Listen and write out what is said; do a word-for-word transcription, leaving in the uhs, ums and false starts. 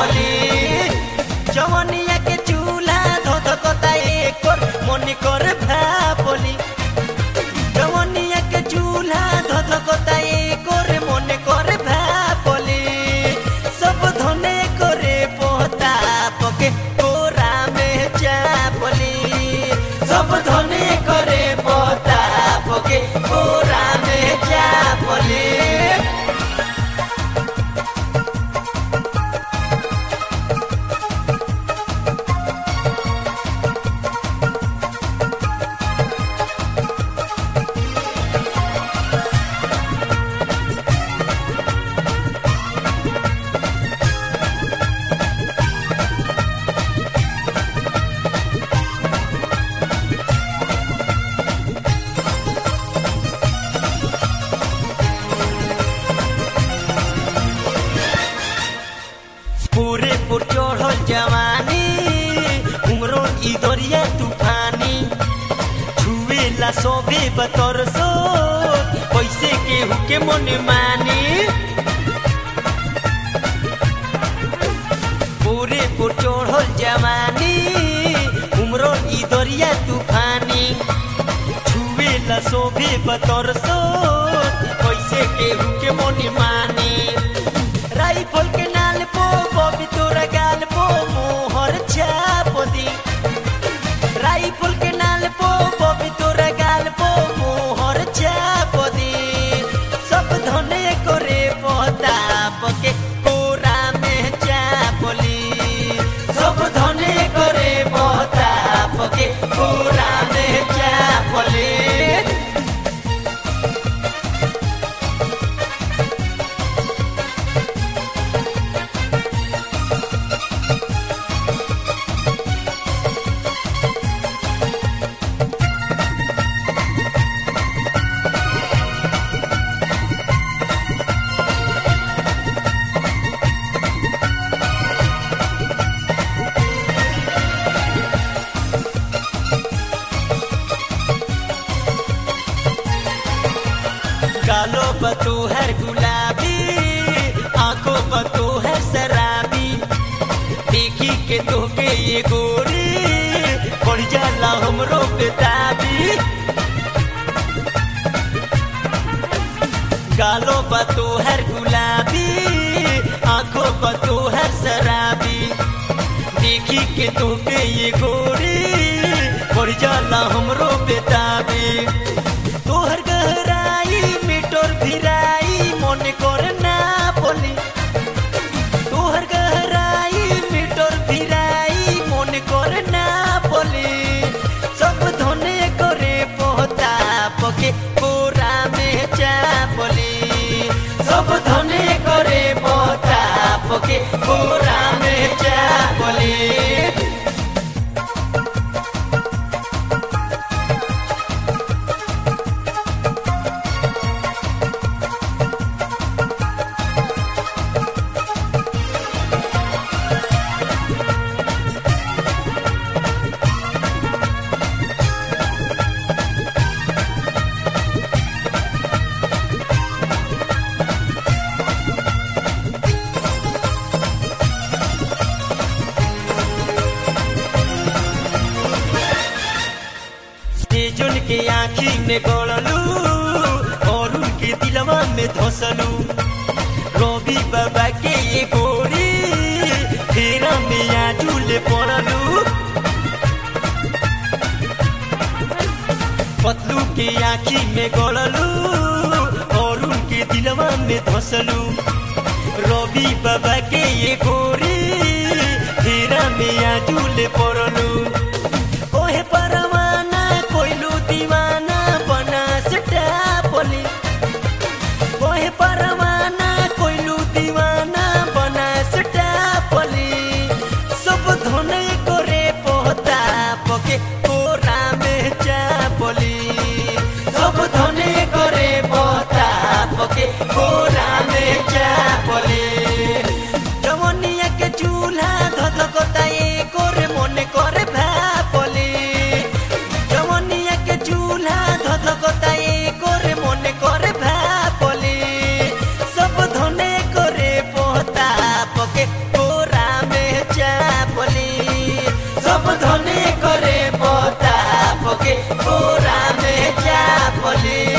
चापली जवनिया के चूल्हा धधकता एकर मन करे भापली जवनिया के चूल्हा धधकता एकर मन करे भापली सब धने करे पोता पके कोरा में चापली सब धने करे पोता पके कोरा में चापली पूरे पुर चढ़ल जवानी उमरो ई दरिया तूफानी छुएला सोबे बतर सो पैसे केहू के मन मानी पूरे पुर चढ़ल जवानी उमरो ई दरिया तूफानी छुएला सोबे बतर सो पैसे केहू के मन मानी राइफल के नाल पो बबी तोरा गाल पो मोहर छापदी राइफल के नाल पो बबी तोरा गाल पो मोहर छापदी सब धने करे पोता पके कोरा में चापली सब धने करे पोता पके कोरा में चापली गालो बतू है गुलाबी आंखों बतू है शराबी देखी के तोके ये गोरी बढ़ जाला हमरो बेताबी गालो बतू है गुलाबी आंखों बतू है शराबी देखी के तोके ये गोरी बढ़ जाला हमरो बेताबी तोहर गहराई मिटोर भिराई मन करे ना बोली तोहर गहराई मिटोर भिराई मन करे ना बोली सब धने करे पोता पके कोरा में चापली सब धने करे पोता पके कोरा में चापली तेजुन के आँखी में गड़लू और उनके दिलवा में धसलू रवि बाबा के ये गोरी फेरा में आजूले पड़लू पतलू के आँखी में गड़लू और उनके दिलवा में धसलू रवि बाबा के ये गोरी फेरा में आजूले पड़लू ओहे परवाना कोइलू दीवाना बना सटापली ओहे परवाना कोइलू दीवाना बना सटापली सब धने करे पोता पके कोरा में चापली सब धने करे पोता पके कोरा में चापली जवनिया के चूल्हा धधकता एकर मन करे भापली जवनिया के चूल्हा धधकता एकर मन करे भापली सब धने करे पोता पके कोरा के कोरा में चापले